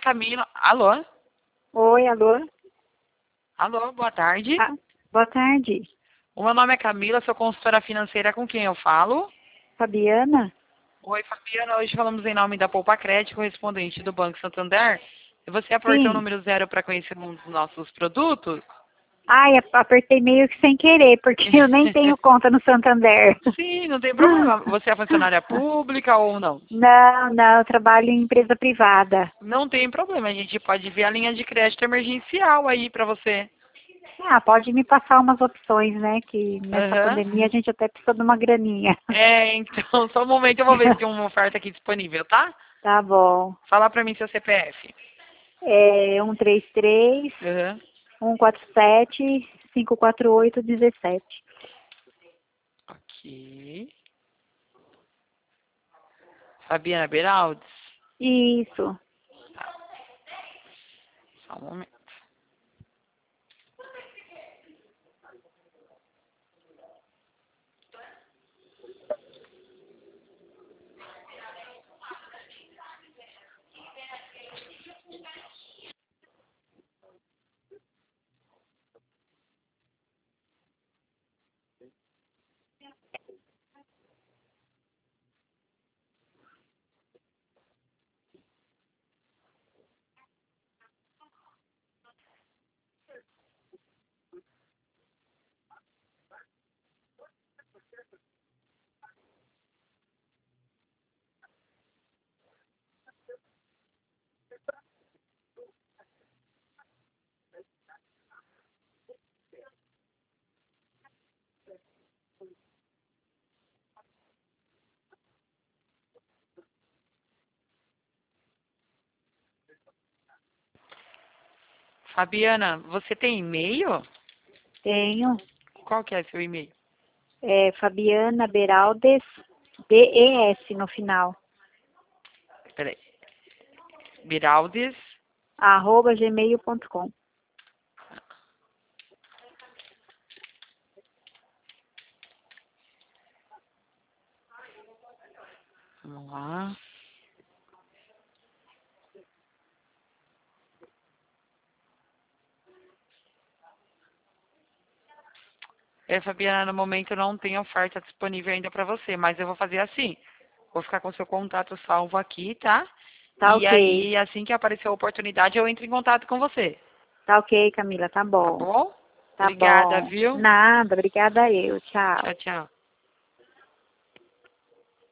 Camila. Alô? Oi, alô? Alô, boa tarde. Ah, boa tarde. O meu nome é Camila, sou consultora financeira com quem eu falo. Fabiana? Oi, Fabiana. Hoje falamos em nome da Poupa Crédito, correspondente do Banco Santander. E você apertou o Sim. número 0 para conhecer um dos nossos produtos? Ai, apertei meio que sem querer, porque eu nem tenho conta no Santander. Sim, não tem problema. Você é funcionária pública ou não? Não, não, eu trabalho em empresa privada. Não tem problema, a gente pode ver a linha de crédito emergencial aí para você. Ah, pode me passar umas opções, né? Que nessa Aham. pandemia a gente até precisa de uma graninha. É, então, só um momento, eu vou ver se tem uma oferta aqui disponível, tá? Tá bom. Fala pra mim seu CPF. É 133 Aham. 147 548 17. Ok. Fabiana Beraldes? Isso. Tá, só um momento. Fabiana, você tem e-mail? Tenho. Qual que é seu e-mail? É Fabiana Beraldes, DES no final, Peraí. Beraldes. @gmail.com. Vamos lá. É, Fabiana, no momento não tem oferta disponível ainda para você, mas eu vou fazer assim. Vou ficar com seu contato salvo aqui, tá? Tá E ok. aí, assim que aparecer a oportunidade, eu entro em contato com você. Tá ok, Camila, tá Tá bom. bom? Tá Obrigada, bom. viu? Nada, obrigada eu. Tchau. Tchau, tchau.